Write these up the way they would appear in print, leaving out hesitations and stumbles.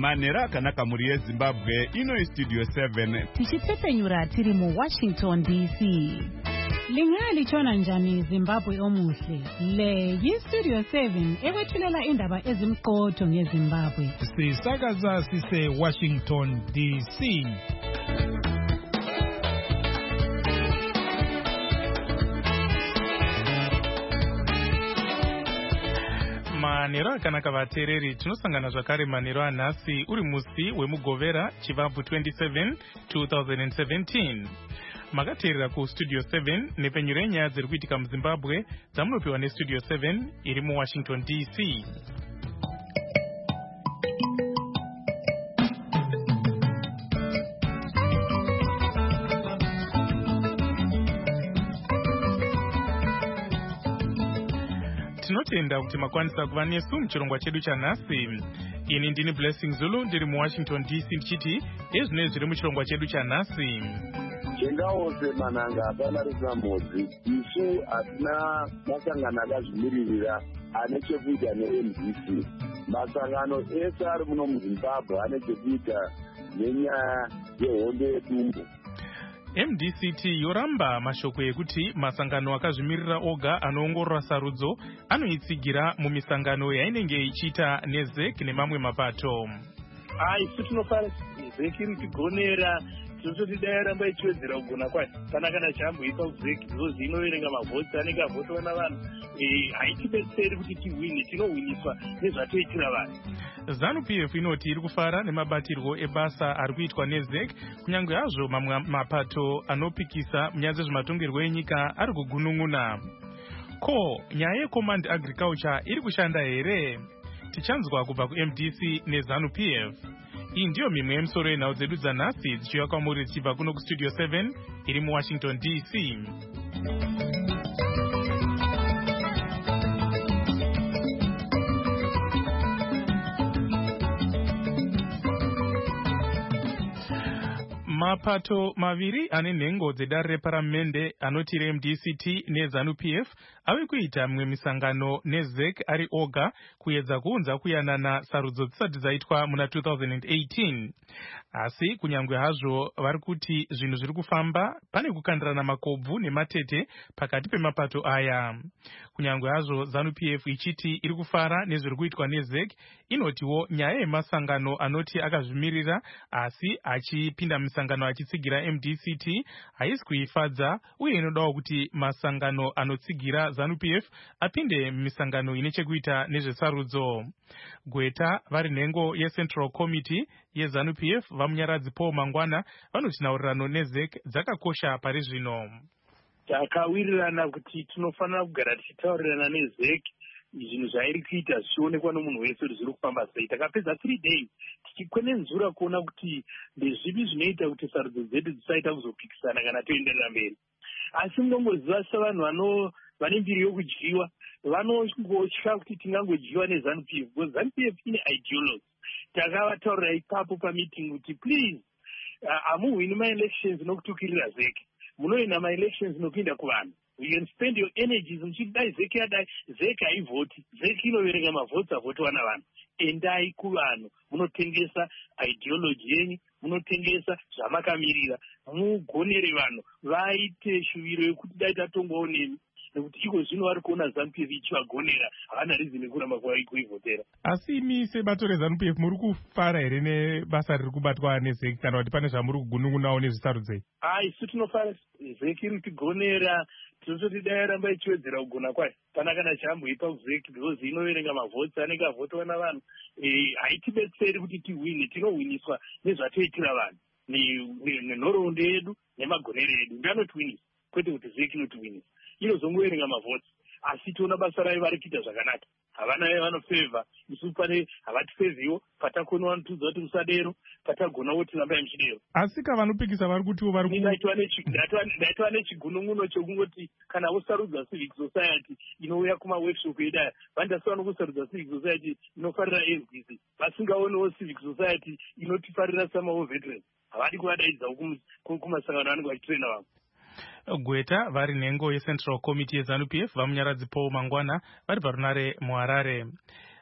Manera akanaka muri yeZimbabwe ino Studio 7 tichitsepenyura tiri mu Washington DC. Lingali chona njani Zimbabwe omuhle. Le Studio 7 ekwethulela indaba ezimqotho ngeZimbabwe. Sisakaza sise Washington DC. Manero akanaka vatereri tinosangana zvakare manero anhasi uri musi wemugovera chivabvu 27 2017. Makateerera kustudio 7 nepenyuro yenyaya dziri kuitika muZimbabwe dzamunopiwa nestudio 7 iri muWashington DC. Tinotenda kuti makwanisa kuva nesu muchirongwa chedu chanhasi. Ini ndini Blessing Zulu ndiri muWashington DC ndichiti ezvinoi zviri muchirongwa chedu chanhasi. Chengaose mananga hapana risina modzi. Isu hatina masangano akazvimiririra ane chekuita neMDC. Masangano ese ari muno muZimbabwe ane chekuita nenyaya yehondo yedumbu. MDCT yoramba mashoko ekuti masangano akazvimirira oga anoongorora sarudzo anoitsigira mumisangano yainenge ichiita neZEC nemamwe mapato. Isu tinofara ZEC iritigonera tinototi dai yaramba ichiwedzera kugona kwayo kana chamboipa kuZEC zvozi inoverenga mavhotsi anenge avhotwa navanhu haitibetseri kuti tihwine, tinohwiniswa nezvatoitira vanhu. ZANU-PF inoti iri kufara nemabatirwo ebasa ari kuitwa neZEC kunyange hazvo mamwe mapato anopikisa munyaya dzezvematongerwo enyika ari kugunun'una. Ko, nyaya yeCommand Agriculture iri kushanda here? Tichanzwa kubva kuMDC neZANU-PF. Iyi ndiyo mimwe yemisoro yenhau dzedu dzanhasi dzichiuya kwamuri dzichibva kuno kustudio 7 iri muWashington DC. Mapato maviri ane nhengo dzedare reparamende anoti reMDCT neZANU-PF ave kuita mimwe misangano neZEC ari oga kuedza kuunza kuyanana sarudzo dzisati dzaitwa muna 2018. Asi kunyange hazvo vari kuti zvinhu zviri kufamba, pane kukandirana makobvu nematete pakati pemapato aya. Kunyange hazvo ZANU-PF ichiti iri kufara nezviri kuitwa neZEC, inotiwo nyaya yemasangano anoti akazvimirira asi achipinda misangano achitsigira MDCT haisi kuifadza, uye inodawo kuti masangano anotsigira ZANU-PF apinde misangano ine chekuita nezvesarudzo. Gweta vari nhengo yeCentral Committee yeZANU-PF vamunyaradzi Paul Mangwana vanoti nhaurirano neZEC dzakakosha pari zvino. Takawirirana kuti tinofanira kugara tichitaurirana neZEC zvinhu zvairi kuita zvichionekwa nomunhu wese kuti zviri kufamba sei. Takapedza 3 days tichikwenenzura kuona kuti ndezvipi zvinoita kuti sarudzo dzedu dzisaita kuzopikisana kana toenderera mberi. Asi munongoziva sevanhu vane mbiri yokudyiwa vanongotya kuti tingangodyiwa neZANU-PF because ZANU-PF ine ideology. Takavataurira ipapo pameeting kuti please hamuhwini ma-elections nokutukirira ZEC, munoina ma-elections nopinda kuvanhu. You can spend your energies muchiti dai ZEC yadai, ZEC haivhoti, ZEC inoverenga mavhotsi avhotwa navanhu. Endai kuvanhu munotengesa ideology yenyu, munotengesa zvamakamirira, mugonere vanhu vaite shuviro yekuti dai tatongowo nemi, nekuti iko zvino vari kuona ZANU-PF ichivagonera, havana rizini kuramba kuivhotera. Asi imi sebato reZANU-PF muri kufara here nebasa riri kubatwa neZEC kana kuti pane zvamuri kugunun'unawo nezvisarudzei? Isu tinofara ZEC iri kutigonera, tinototi dai yaramba ichiwedzera kugona kwayo kana chamboipa kuZEC because inoverenga mavhotsi anenge avhotwa navanhu haitibetseri kuti tihwine, tinohwiniswa nezvatoitira vanhu nenhoroondo yedu nemagonero edu. Ndanotihwinisa kwete kuti ZEC inotihwinisa, inozongoverenga mavhotsi asi tiona basa rayo vari kuita zvakanaka. Havana vanofevha, isu pane havatifevhiwo, patakona vanotudza kuti musadero, patagonawo tirambai muchidero. Asi kavanopikisa vari kutiwo vari ndaitwa nechigunun'uno chokungoti kana vosarudza Civic Society inouya kumaworkshop edaya, vandasiwa nokusarudza Civic Society inofarira MDC, vasingaonewo Civic Society inotifarira samawo veterans. Havadi kuvadaidzawo kumasangano anenge vachitraina vamwe. Gweta vari nhengo yeCentral Committee yeZANU-PF vamunyaradzi Paul Mangwana vari parunare muHarare.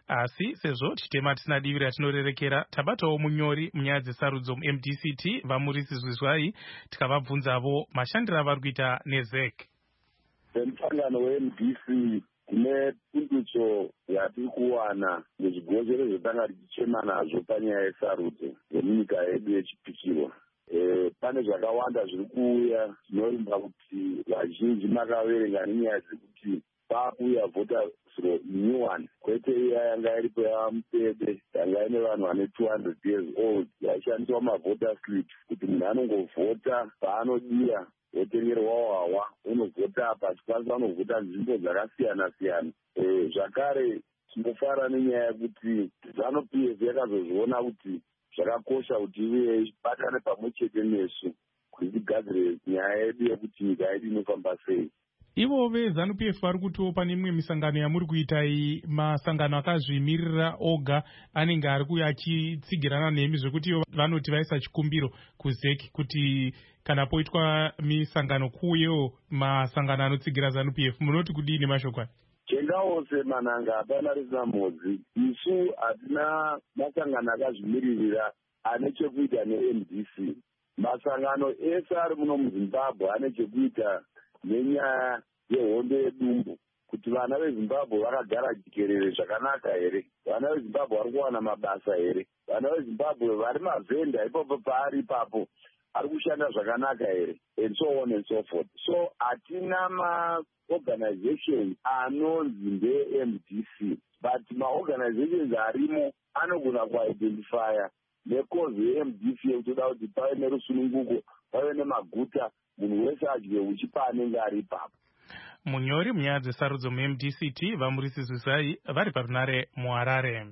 asi sezvo chitema tisina divi ratinorerekera, tabatawo munyori munyaya dzesarudzo muMDCT Vamurisi Zwiswai tikavabvunzavo mashandiro avari kuita neZEC. Semusangano weMDC kune pundutso yatiri kuwana muzvigozero zvotanga tichichema nazvo panyaya yesarudzo yemunyika yedu yechipikirwa. Pane zvakawanda zviri kuuya zvinorimba kuti vazhinji makaverenga nenyaya dzekuti pakuuya voters roll new one, kwete iya yanga iripo yamupede yanga ine vanhu vane 200 years old yaishandiswa mavota slip kuti munhu anongovhota paanodiya wotengerwa wawa unovhota pachikwanisa anovhota nzvimbo dzakasiyana siyana. Zvakare tinofara nenyaya yekuti ZANU-PF yakazozviona kuti zvakakosha kuti ive ibatane pamwe chete nesu kuti tigadzire nyaya yedu yekuti nyika yedu inofamba sei. Ivo veZANU-PF vari kutiwo pane imwe misangano yamuri kuitai, masangano akazvimirira oga anenge ari kuuya achitsigirana nemi zvekuti ivo vanoti vaisa chikumbiro kuZEC kuti kana poitwa misangano kuuyewo masangano anotsigira ZANU-PF. Munoti kudini mashoko aya? Chengaose mananga hapana risina mhodzi. Isu hatina masangano akazvimiririra ane chekuita neMDC. Masangano ese ari muno muZimbabwe ane chekuita nenyaya yehondo yedumbu, kuti vana veZimbabwe vakagara jikerere zvakanaka here, vana veZimbabwe vari kuwana mabasa here, vana veZimbabwe vari mavhenda ipapo paari ipapo ari kushanda zvakanaka here, and so on and so forth. So hatina maorganizations anonzi ndeMDC, but maorganizations arimo anogona kuidentifya nekozi yeMDC yekutoda kuti pave nerusununguko, pave nemaguta, munhu wese adye uchi paanenge ari ipapo. Munyori munyaya dzesarudzo muMDCT Vamurisi Zwiswai vari parunare muHarare.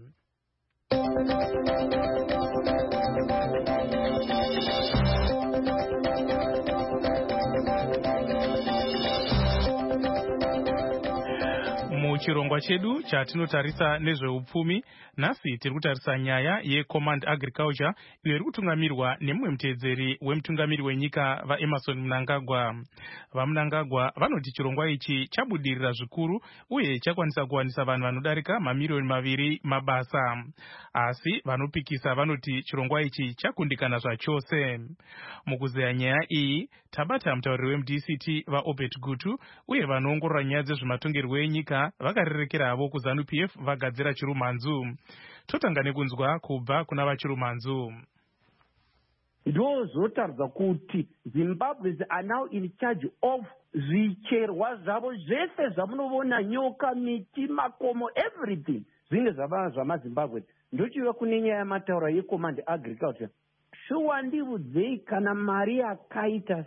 Muchirongwa chedu chatinotarisa nezveupfumi, nhasi tiri kutarisa nyaya yeCommand Agriculture iyo iri kutungamirwa nemumwe mutedzeri wemutungamiri wenyika vaEmmerson Mnangagwa. VaMnangagwa vanoti chirongwa ichi chabudirira zvikuru uye chakwanisa kuwanisa vanhu vanodarika mamiliyoni 2 mabasa. Asi vanopikisa vanoti chirongwa ichi chakundikana zvachose. Mukuzeya nyaya iyi tabata mutauriri weMDCT vaObert Gutu uye vanoongorora nyaya dzezvematongerwo enyika vakarerekeravo kuZANU-PF vagadzira chirumanzu. Totanga nekunzwa kubva kuna vachirumanzu. Ndozotaridza kuti Zimbabweans are now in charge of zvicherwa zvavo zvese zvamunoona, nyoka, miti, makomo, everything zvinge zvava zvamaZimbabwe. Ndochiva kune nyaya yamataura yeCommand Agriculture. Shuwa ndiudzei kana mari yakaita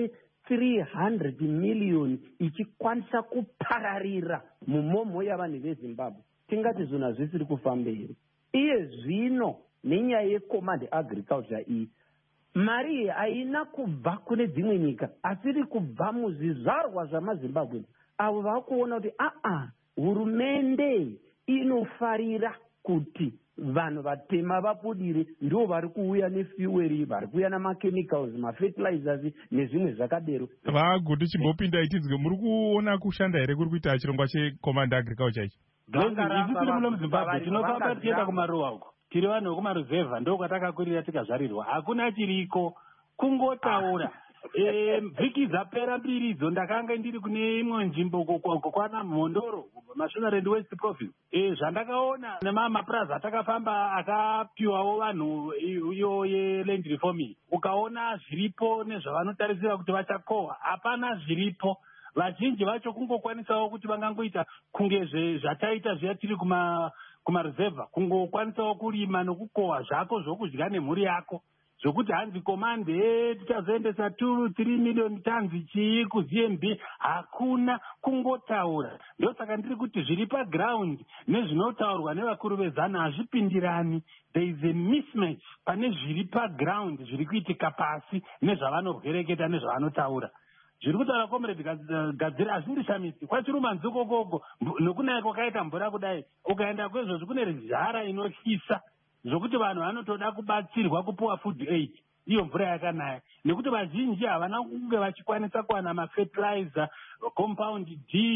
300 million ichikwanisa kupararira mumomho yavanhu veZimbabwe, tingati zvinhu hazvisiri kufamba here. Iye zvino nenyaya yeCommand Agriculture iyi, mari iyi haina kubva kune dzimwe nyika asi iri kubva muzvizvarwa zvamaZimbabwe avo vakuona kuti hurumende inofarira kuti vanhu vatema vapudire, ndo vari kuuya nefueri, vari kuuya namakhemicals, mafertilizers nezvimwe zvakadero. Vagutu chimbopinda itidzike, muri kuona kushanda here kuri kuita chirongwa cheCommand Agriculture ichi? Isi tiri muno muZimbabwe tinofamba tichienda kumaruwa uko, tiri vanhu vekumaruzevha ndokatakakurira tikazvarirwa, hakuna chiriko, kungotaura. Vhiki dzapera 2 idzo ndakanga ndiri kune imwe nzvimbo kwana Mhondoro, Mashonaland West Province. Zvandakaona nemamapurazi atakafamba akapiwawo vanhu iyo yeland reforming, ukaona zviripo nezvavanotarisira kuti vachakohwa, hapana zviripo. Vazhinji vacho kungokwanisawo kuti vangangoita kunge zvataita zviya tiri kumaruzevha, kungokwanisawo kurima nokukohwa zvako zvokudya nemhuri yako, zvokuti hanzi command tichazoendesa 2-3 million tons chii kuZMB, hakuna, kungotaura. Ndosaka ndiri kuti zviri paground nezvinotaurwa nevakuru veZANU hazvipindirani. There is a mismatch pane zviri paground zviri kuitika pasi nezvavanorwereketa nezvavanotaura. Zviri kutaura comrade Gadzira hazvindishamisi. Kwachirumanzu kokoko nokunaya kwakaita mvura kudai, ukaenda kwezvozvo kune zhara inotyisa zvokuti vanhu vanotoda kubatsirwa kupuwa food aid iyo mvura yakanaya, nekuti vazhinji havana kunge vachikwanisa kuwana mafertilizer, compound D,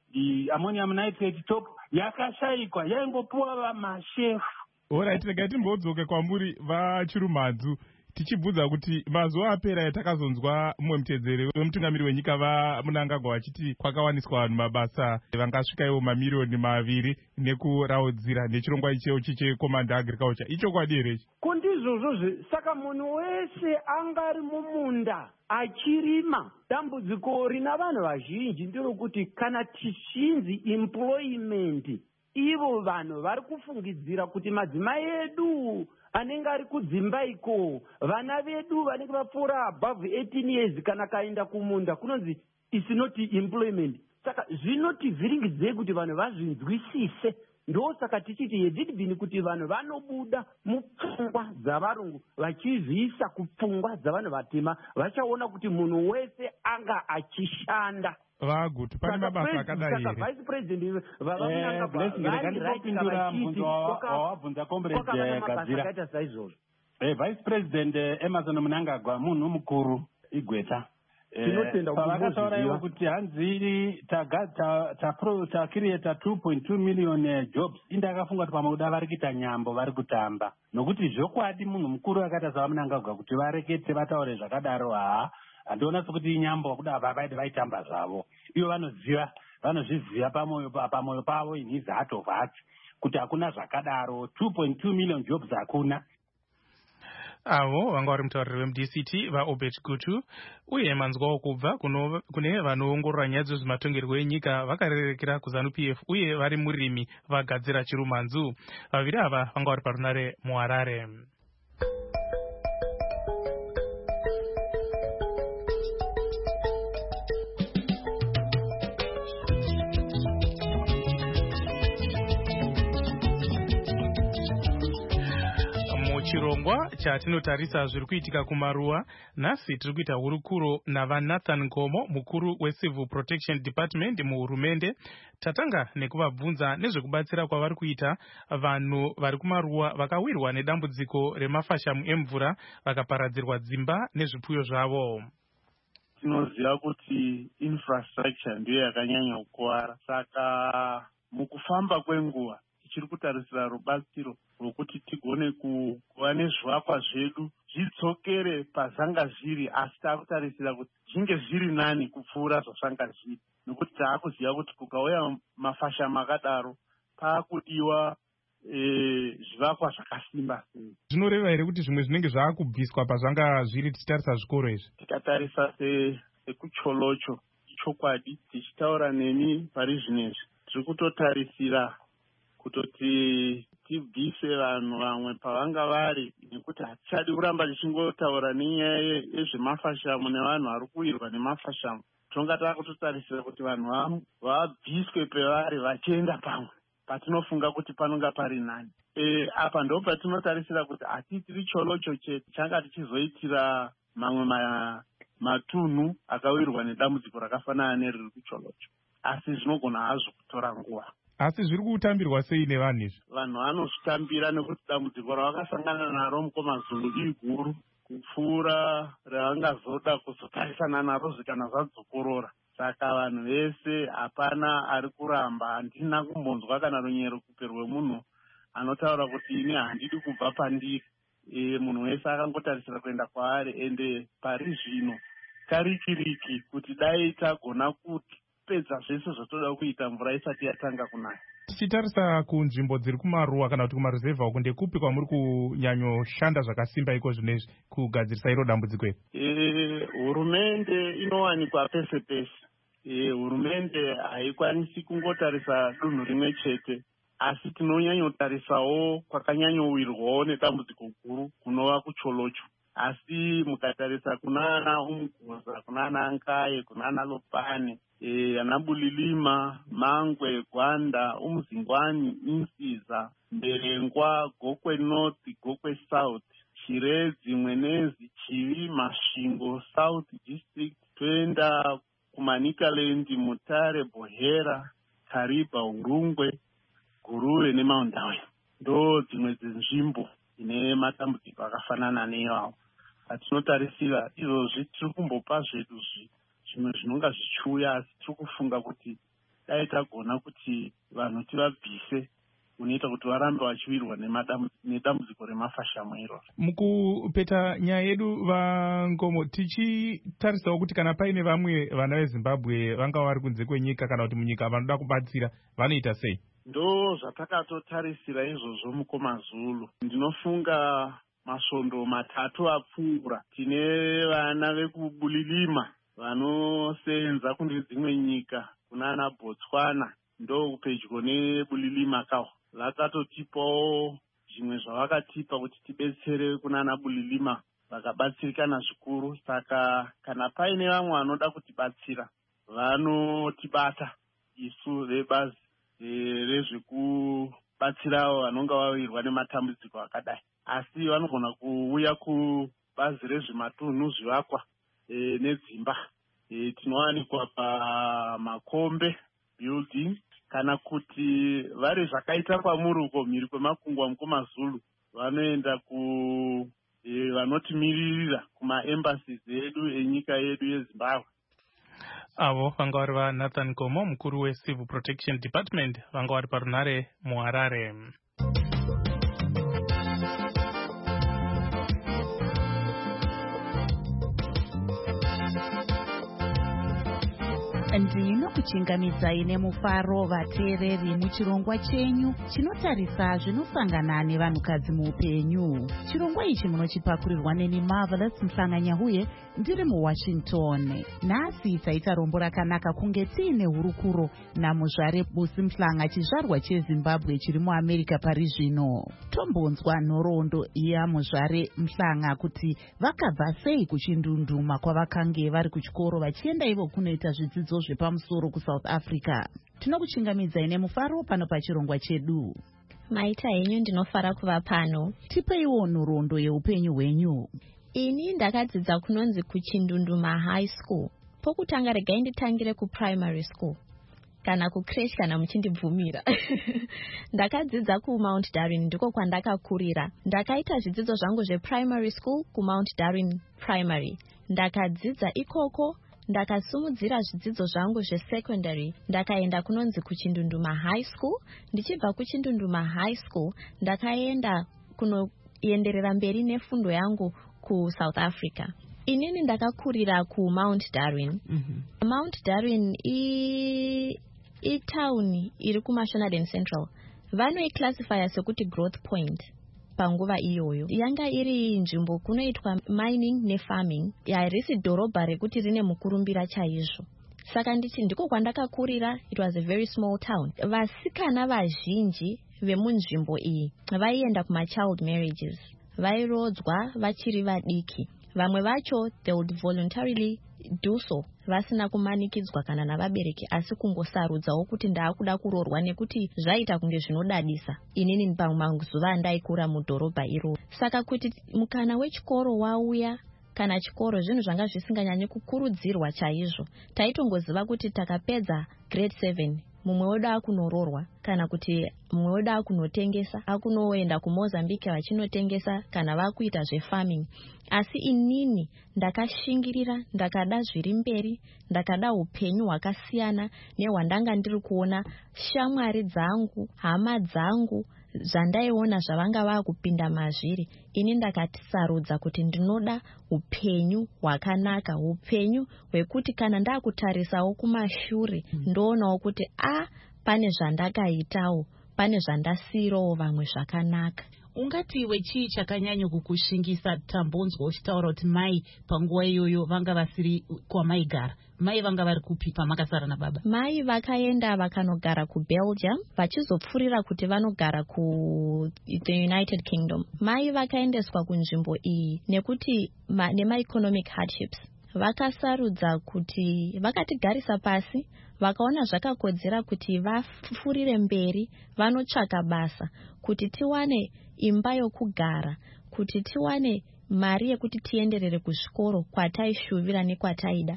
ammonium nitrate top yakashayikwa, yaingopuwa mashefu. Alright, regai timbodzoke kwamuri vachirumhanzu tichibvunza kuti mazuva apera yatakazonzwa mumwe mutedzeri wemutungamiri wenyika vaMunangagwa vachiti kwakawaniswa vanhu mabasa vangasvika ivo mamirioni 2 nekuraudzira nechirongwa ichechi cheCommand Agriculture. Ichokwadi here ichi? Kundizvozvo saka munhu wese angari mumunda achirima, dambudziko rina vanhu vazhinji nderokuti kana tichinzi employment, ivo vanhu vari kufungidzira kuti madzimai edu anenge ari kudzimba iko, vana vedu vanenge vapfuura above 18 years kana kaenda kumunda kunonzi is not employment. Saka zvinotivhiringidzei kuti vanhu vazvinzwisise. Ndo saka tichiti yedidibini kuti vanhu vanobuda mupfungwa dzavarungu vachizviisa kupfungwa dzavanhu vatema, vachaona kuti munhu wese anga achishanda. Vaguti pane mabasa akadai here. Vice President wawabvunza comrade Gadzira. Vice President Emerson Mnangagwa munhu mukuru igweta. Pavakataura ivo kuti hanzi takiriyeta 2.2 million jobs, indakafunga kuti pamauda vari kuita nyambo, vari kutamba. Nokuti zvokwadi munhu mukuru akaita savaMnangagwa kuti varekete vataure zvakadaro, handiona sokuti inyambo kuda vaitamba zvavo. Ivo vanozviziva pamoyo pavo in his heart of hearts kuti hakuna zvakadaro. 2.2 million jobs hakuna. Avo vanga vari mutauriri wemuDCT vaObert Gutu, uye manzwawo kubva kune vanoongorora nyaya dzezvematongerwo enyika vakarerekera kuZANU-PF uye vari murimi vagadzira chirumhanzu. Vaviri ava vanga vari parunare muHarare. Chirongwa chatinotarisa zviri kuitika kumaruwa, nhasi tiri kuita hurukuro navaNathan Ngomo, mukuru weCivil Protection Department muhurumende. Tatanga nekuvabvunza nezvekubatsira kwavari kuita vanhu vari kumaruwa vakawirwa nedambudziko remafashamu emvura vakaparadzirwa dzimba nezvipfuyo zvavo. Tinoziva kuti infrastructure ndiyo yakanyanya kukuwara, saka mukufamba kwenguva tichiri kutarisira rubatsiro rwokuti tigone kuva nezvivakwa zvedu zvidzokere pazvanga zviri, asi taakutarisira kuti zvinge zviri nani kupfuura zvazvanga zviri, nokuti taakuziva kuti kukauya mafashamu akadaro paakudiwa zvivakwa zvakasimba sei. Zvinoreva here kuti zvimwe zvinenge zvaakubviswa pazvanga zviri tichitarisa zvikoro izvi? Tikatarisa sekucholocho, chokwadi tichitaura nemi pari zvinezvi tiri kutotarisira kutoti tibvise vanhu vamwe pavanga vari, nekuti hatichadi kuramba tichingotaura nenyaya yezvemafashamu nevanhu vari kuwirwa nemafashamu. Tonga taakutotarisira kuti vanhu vabviswe pevari vachienda pamwe patinofunga kuti panonga pari nani. Apa ndo patinotarisira kuti hatitiri cholocho chete, changa tichizoitira mamwe matunhu akawirwa nedambudziko rakafanana neriri kucholocho, asi zvinogona hazvo kutora nguva. Asi zviri kutambirwa sei nevanhu izvi? Vanhu vanozvitambira nekuti dambudziko ravakasangana naro mukomazulu iguru kupfuura ravangazoda kuzotarisana naro zvikana zvadzokorora. Saka vanhu vese hapana ari kuramba. Handina kumbonzwa kana runyero kupe rwemunhu anotaura kuti ini handidi kubva pandiri. Munhu wese akangotarisira kuenda kwaari, ende pari zvino karikiriki kuti dai tagona kuti pedza zvese zvotoda kuita mvura isati yatanga kunaya. Tichitarisa kunzvimbo dziri kumaruwa kana kuti kumaruzevha uku, ndekupi kwamuri kunyanyoshanda zvakasimba iko zvinezvi kugadzirisa iro dambudziko iri? Hurumende inowanikwa pese pese. Hurumende haikwanisi kungotarisa dunhu rimwe chete, asi tinonyanyotarisawo kwakanyanyowirwawo nedambudziko guru kunova kucholocho. Asi mukatarisa kunana Umuguza, kunana Ankaye, kunana Lopane, anabulilima, Mangwe, Gwanda, Umuzingwani, Insiza, Mberengwa, Gokwe North, Gokwe South, Chirezi, Mwenezi, Chivi, Masvingo, South District, toenda kuManikaland, Mutare, Bohera, Kariba, Urungwe, Guruve neMaundawe. Ndo dzimwe dzenzvimbo ine matambudziko akafanana neiwawo. Atinotarisira izvozvi tiri kumbopa zvedu zvimwe zvinonga zvichiuya, asi tiri kufunga kuti dai tagona kuti vanhu tivabvise unoita kuti varambe vachiwirwa nedambudziko remafashamo iroro. Mukupeta nyaya yedu vaNgomo, tichitarisawo kuti kana paine vamwe vana veZimbabwe vanga vari kunze kwenyika kana kuti munyika vanoda kubatsira vanoita sei? Ndo zvatakatotarisira izvozvo mukomazulu. Ndinofunga masvondo 3 apfuura. Tine vana vekubulilima vanosenza kune dzimwe nyika kunana Botswana, ndo pedyo nebulilima kaho. Vakatotipawo zvimwe zvavakatipa kuti tibetsere kunana bulilima, vakabatsirikana zvikuru. Saka kana paine vamwe vanoda kutibatsira vanotibata isu vebazi rezvekubatsira vanonga vawirwa nematambudziko akadai. Asi vanogona kuuya kubazi rezvematunhu, zvivakwa nedzimba. Tinowanikwa paMakombe building, kana kuti vari zvakaita kwamuri uko mhiri kwemakungwa mukomazulu vanoenda vanotimirira kumaembassies edu enyika yedu yeZimbabwe. Avo vanga vari vaNathan Gomo, mukuru weCivil Protection Department, vanga vari parunare muHarare. Ndinokuchingamidzai nemufaro vateereri muchirongwa chenyu chinotarisa zvinosangana nevanhukadzi muupenyu. Chirongwa ichi munochipakurirwa neni Marvelous Mhlanganyahuye ndiri muWashington. Nhasi taita rombo rakanaka kunge tiine hurukuro naMuzvare Busi Mhlanga, chizvarwa cheZimbabwe chiri muAmerica pari zvino. Tombonzwa nhoroondo yaMuzvare Mhlanga kuti vakabva sei kuchindunduma kwavakange vari kuchikoro vachienda ivo kunoita zvidzidzo zvepamusoro kuSouth Africa. Tinokuchingamidzai nemufaro pano pachirongwa chedu. Maita henyu, ndinofara kuva pano. Tipeiwo nhoroondo yeupenyu hwenyu. Ini ndakadzidza kunonzi kuchindunduma high school. Pokutanga regai nditangire kuprimary school, kana kucreche kana muchindibvumira. Ndakadzidza kuMount Darwin, ndiko kwandakakurira. Ndakaita zvidzidzo zvangu zveprimary school kuMount Darwin Primary. Ndakadzidza ikoko, ndakasumudzira zvidzidzo zvangu zvesecondary, ndakaenda kunonzi kuchindunduma high school. Ndichibva kuchindunduma high school ndakaenda kunoenderera mberi nefundo yangu kuSouth Africa. Inini ndakakurira kuMount Darwin. Mount Darwin itauni iri kuMashonaland Central. Vanoiclassifya sekuti growth point. Panguva iyoyo yanga iri nzvimbo kunoitwa mining nefarming, harisi dhorobha rekuti rine mukurumbira chaizvo. Saka ndichi ndiko kwandakakurira. It was a very small town. Vasikana vazhinji vemunzvimbo iyi vaienda kumachild marriages, vairodzwa vachiri vadiki. Vamwe vacho they would voluntarily do so, vasina kumanikidzwa kana navabereki, asi kungosarudzawo kuti ndaakuda kurorwa nekuti zvaita kunge zvinodadisa inini pamazuva andaikura mudhorobha iro. Saka kuti mukana wechikoro wauya, kana chikoro zvinhu zvanga zvisinganyanyi kukurudzirwa chaizvo. Taitongoziva kuti takapedza grade 7 mumwe wedu akunororwa, kana kuti mumwe wedu akunotengesa, akunoenda kuMozambique vachinotengesa, kana vakuita zvefarming. Asi inini ndakashingirira, ndakada zviri mberi, ndakada upenyu hwakasiyana nehwandanga ndiri kuona shamwari dzangu, hama dzangu zvandaiona zvavanga vakupinda mazviri. Ini ndakatisarudza kuti ndinoda upenyu hwakanaka, upenyu hwekuti kana ndakutarisawo kumashure ndoonawo kuti pane zvandakaitawo, pane zvandasiyirawo vamwe zvakanaka. Ungati iwe chii chakanyanya kukushingisa? Tambonzwa uchitaura kuti mai panguva iyoyo vanga vasiri kwamaigara. Mai vanga vari kupi pamakasara nababa? Mai vakaenda vakanogara kuBelgium, vachizopfurira kuti vanogara kuThe United Kingdom. Mai vakaendeswa kunzvimbo iyi nekuti nemaeconomic hardships. Vakasarudza kuti vakatigarisa pasi, vakaona zvakakodzera kuti vapfurire mberi, vanotsvaka basa, kuti tiwane imba yokugara, kuti tiwane mari yekuti tienderere kuzvikoro kwataishuvira nekwataida.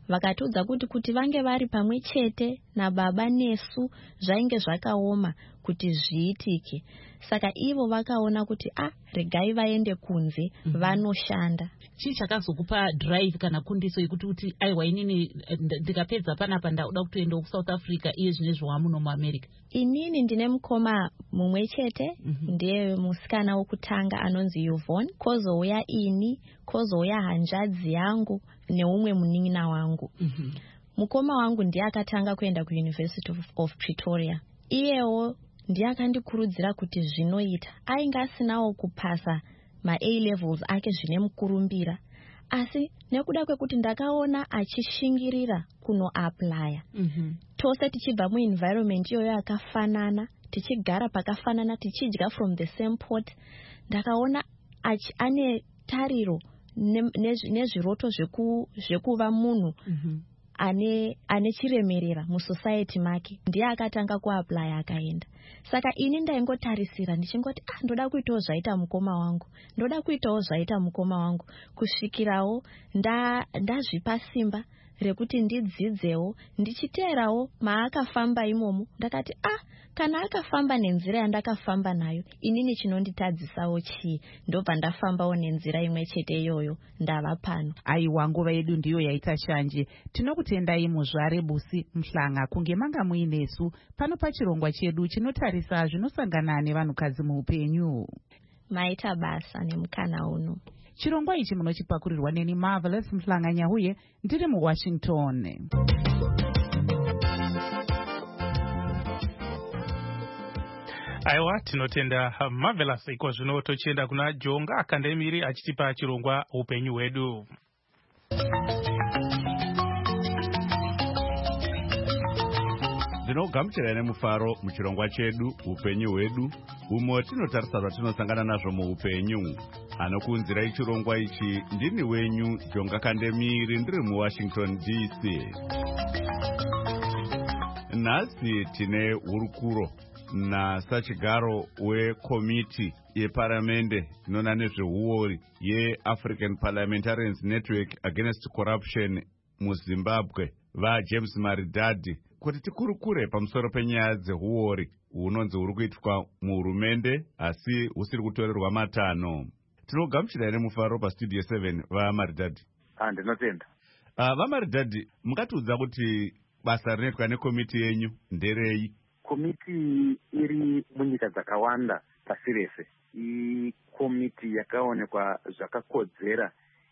vakatiudza kuti vange vari pamwe chete nababa nesu zvainge zvakaoma kuti zviitike. Saka ivo vakaona kuti regai vaende kunze vanoshanda. Chii chakazokupa drive kana kundiso yekuti aiwa inini ndikapedza panapa ndauda kutoenda kuSouth Africa iye zvinezvi wamuno muAmerica? Inini ndine mukoma mumwe chete, ndiye musikana wokutanga anonzi Yvonne, kozouya ini, kozouya hanzvadzi yangu neumwe munin'ina wangu. Mukoma wangu ndiye akatanga kuenda kuUniversity of Pretoria. Iyewo ndiye akandikurudzira kuti zvinoita. Ainge asinawo kupasa ma-A levels ake zvine mukurumbira, asi nekuda kwekuti ndakaona achishingirira kuno apply. Tose tichibva muenvironment iyoyo yakafanana, tichigara pakafanana, tichidya from the same pot, ndakaona ane tariro nezviroto zvekuva munhu ane chiremerera musociety make. Ndiye akatanga kuapply akaenda. Saka ini ndaingotarisira ndichingoti ndoda kuitawo zvaita mukoma wangu, ndoda kuitawo zvaita mukoma wangu, kusvikirawo ndazvipa simba rekuti ndidzidzewo, ndichiteerawo maakafamba imomo. Ndakati kana akafamba nenzira yandakafamba nayo, inini chinonditadzisawo chii? Ndobva ndafambawo nenzira imwe chete iyoyo, ndava pano. Aiwa, nguva yedu ndiyo yaita shanje. Tinokutendai muzvare Busi Mhlanga kunge manga muinesu pano pachirongwa chedu chinotarisa zvinosangana nevanhukadzi muupenyu. Maita basa nemukana uno. Chirongwa ichi munochipakurirwa neni Marvelous Mhlanga Nyahuye, ndiri muWashington. Aiwa, tinotenda Marvelous. Iko zvino tochienda kuna Jonga Akandemiri achitipa chirongwa upenyu hwedu. Ndinogamuchira nemufaro muchirongwa chedu upenyu hwedu, umo tinotarisa zvatinosangana nazvo muupenyu. Anokuunzirai chirongwa ichi ndini wenyu Jonga Kandemiri, ndiri muWashington DC. Nhasi tine hurukuro nasachigaro wekomiti yeparamende inoona nezveuori yeAfrican Parliamentarians Network Against Corruption muZimbabwe, vaJames Maridadi, kuti tikurukure pamusoro penyaya dzeuori hunonzi huri kuitwa muhurumende asi husiri kutorerwa matanho. Tinogamuchira nemufaro pastudio 7 vaMaridadi. Ndinotenda. VaMaridadi, mungatiudza kuti basa rinoitwa nekomiti yenyu nderei? Komiti iri munyika dzakawanda pasi rese. Ikomiti yakaonekwa zvakakodzera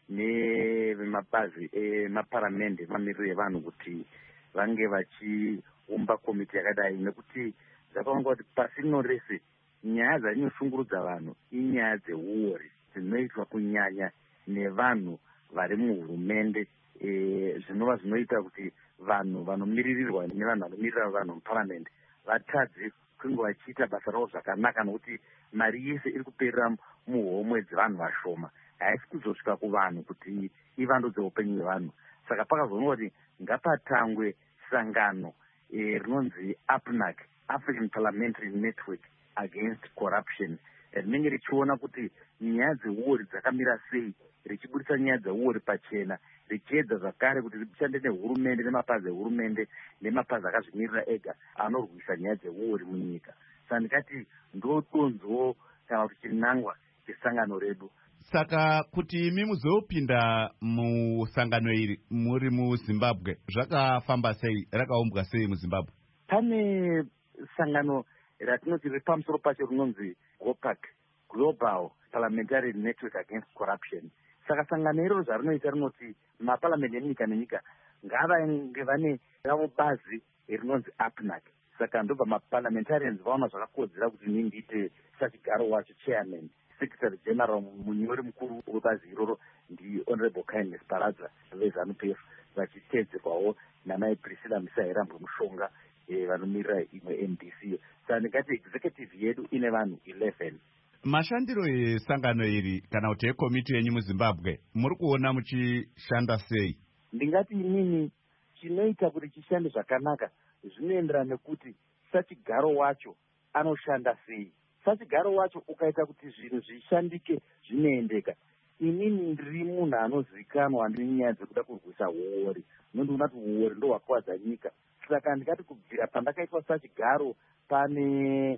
nevemabazi emaparamende mamiriro evanhu kuti vange vachiumba komiti yakadai, nekuti zvakaonekwa kuti pasi rino rese nyaya dzinoshungurudza vanhu inyaya dzeuori dzinoitwa kunyanya nevanhu vari muhurumende, zvinova zvinoita kuti vanhu vanomiririrwa nevanhu vanomirira vanhu muparamende vatadze kunge vachiita basa ravo zvakanaka, nokuti mari yese iri kuperera muhomwe dzevanhu vashoma, haisi kuzosvika kuvanhu kuti ivandudze upenyu hwevanhu. Saka pakazoonekwa kuti ngapatangwe sangano rinonzi APNAC, African Parliamentary Network Against Corruption, rinenge richiona kuti nyaya dzeuori dzakamira sei, richibudisa nyaya dzeuori pachena, richiedza zvakare kuti rishande nehurumende nemapazi ehurumende nemapazi akazvimirira ega anorwisa nyaya dzeuori munyika. Saka ndikati ndodonzwo kana kuti chinangwa chesangano redu. Saka kuti imi muzopinda musangano iri muri muZimbabwe, zvakafamba sei, rakaumbwa sei muZimbabwe? Pane sangano ratinoti riri pamusoro pacho rinonzi GOPAC, Global Parliamentary Network Against Corruption. Saka sangano iroro zvarinoita rinoti maparamende enyika nenyika ngavange vane ravo bazi rinonzi APNAC. Saka ndobva maparliamentarians vaona zvakakodzera kuti ini ndiite sachigaro wacho chairman. Secretary General munyori mukuru webazi iroro ndi Honorable Kindness Paradza veZANU-PF, vachiteedzerwawo namai Priscilla Musahirambwe Mushonga vanomirira imwe MDC. Saka ndingati executive yedu ine vanhu 11. Mashandiro esangano iri kana kuti ekomiti yenyu muZimbabwe muri kuona muchishanda sei? Ndingati inini chinoita kuti chishande zvakanaka zvinoenderana nekuti sachigaro wacho anoshanda sei. Sachigaro wacho ukaita kuti zvinhu zvishandike zvinoendeka, inini ndiri munhu anozivikanwa nenyaya dzekuda kurwisa uori, nondiona kuti uori ndo hwakuvadza nyika. Saka ndikati kubvira pandakaitwa sachigaro pane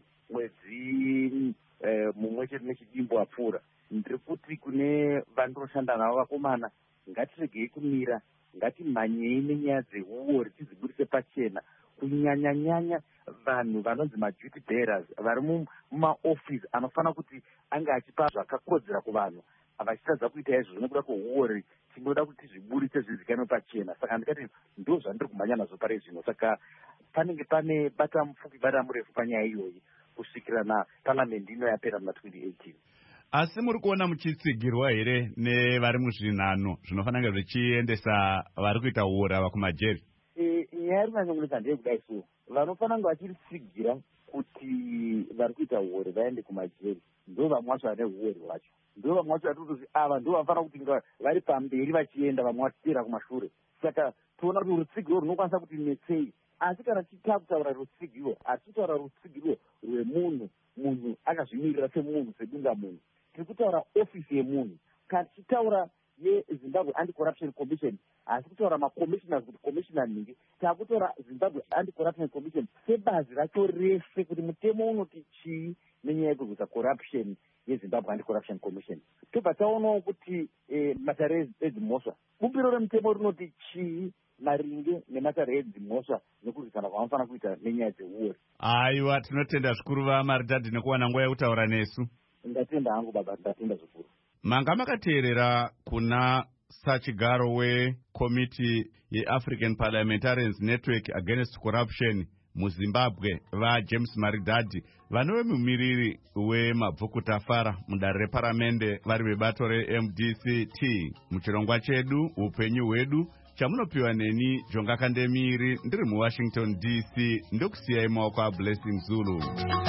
mwedzi mumwe chete nechidimbo apfuura, ndiri kuti kune vandinoshanda navo vakomana, ngatiregei kumira, ngatimhanyei nenyaya dzeuori tidziburise pachena, kunyanya vanhu vanonzi maduty bearers vari mumaofisi anofanira kuti anga achipa zvakakodzera kuvanhu vachitadza kuita izvo nekuda kweuori, tinoda kuti tizviburitse zvizikanwe pachena. Saka ndikati ndo zvandiri kumhanya nazvo pari zvino. Saka panenge pane bata mupfupi bata murefu panyaya iyoyi kusvikira naparamendi ino yapera muna 2018. Asi muri kuona muchitsigirwa here nevari muzvinhano zvinofanira zvichiendesa vari kuita uori ava kumajeri? Nyaya iri kunyanyomunika ndeyekudai so vanofanira kunge vachiritsigira kuti vari kuita uori vaende kumajeri ndo vamwe vacho vane uori hwacho, ndo vamwe vacho vatikuti ava ndo vanofanira kuti vari pamberi vachienda, vamwe vachiteera kumashure. Saka toona kuti rutsigiro runokwanisa kuti netsei, asi kana tichakutaura rutsigiro hatitaura rutsigiro rwemunhu, munhu akazvimirira semunhu sedunga munhu, tiri kutaura ofisi yemunhu. Kana tichitaura yeZimbabwe Anti-Corruption Commission asi kutaura makommissioners kuti commissioner nhingi, takutora Zimbabwe Anti-Corruption Commission sebazi racho rese kuti mutemo unoti chii nenyaya yekurwisa corruption yeZimbabwe Anti-Corruption Commission. Tobva taonawo kuti matare edzimhosva, bumbiro remutemo rinoti chii maringe nematare edzimhosva nekurwisana kwavanofanira kuita nenyaya dzeuori. Aiwa, tinotenda zvikuru vaMaridadi nekuwana nguva yekutaura nesu. Ndatenda hangu baba, ndatenda zvikuru. Manga makateerera kuna sachigaro wekomiti yeAfrican Parliamentarians Network Against Corruption muZimbabwe vaJames Maridadi, vanove mumiriri wemabvukutafara mudare reparamende vari vebato reMDCT. Muchirongwa chedu upenyu hwedu chamunopiwa neni Jonga Kandemiri ndiri muWashington DC, ndokusiyai maoko aBlessing Zulu.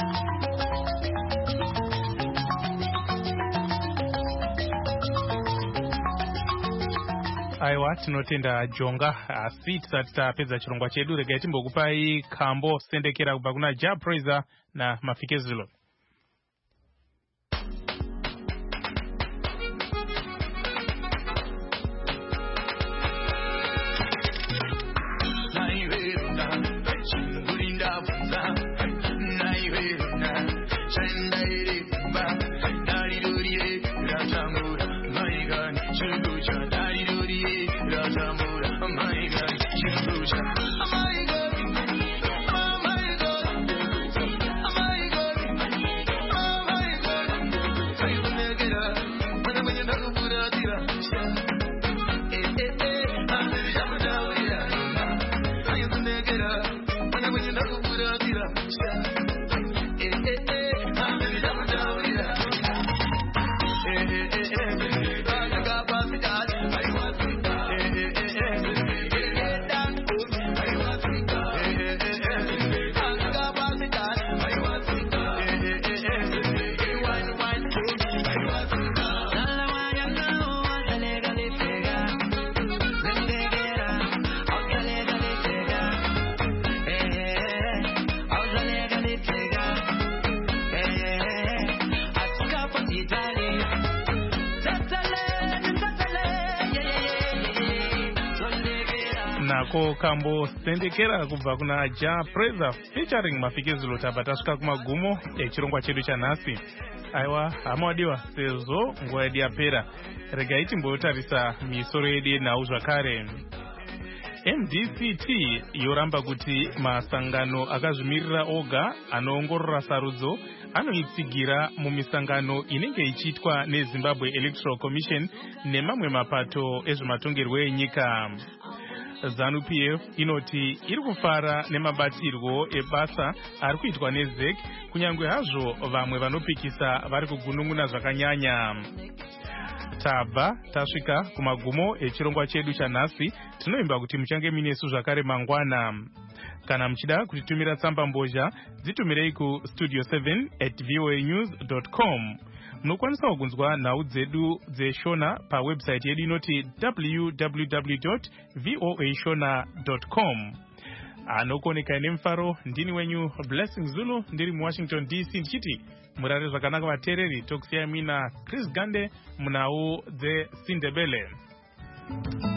Aiwa, tinotenda Jonga. Asi tisati tapedza chirongwa chedu, regai timbokupai kambo sendekera kubva kuna Ja Praiser naMafikezulo. Nako kambo sendekera kubva kuna Ja Praiser featuring Mafikezulo. Tabva tasvika kumagumo echirongwa chedu chanhasi. Aiwa, hama wadiwa, sezvo nguva yedu yapera, regai timbotarisa misoro yedu yenhau zvakare. MDCT yoramba kuti masangano akazvimirira oga anoongorora sarudzo anoitsigira mumisangano inenge ichiitwa neZimbabwe Electoral Commission nemamwe mapato ezvematongerwo enyika. ZANU-PF inoti iri kufara nemabatirwo ebasa ari kuitwa neZEC, kunyange hazvo vamwe vanopikisa vari kugunun'una zvakanyanya. Tabva tasvika kumagumo echirongwa chedu chanhasi. Tinoimba kuti muchange minesu zvakare mangwana. Kana muchida kutitumira tsamba mbozha, dzitumirei ku studio7@voanews.com. Munokwanisa kunzwa nhau dzedu dzeshona pawebsite yedu inoti www.voashona.com. anokuonekai nemufaro. Ndini wenyu Blessing Zulu ndiri muWashington DC ndichiti murare zvakanaka vateereri. Tokusiyai muina Chris Gande munhau dzeSindebele.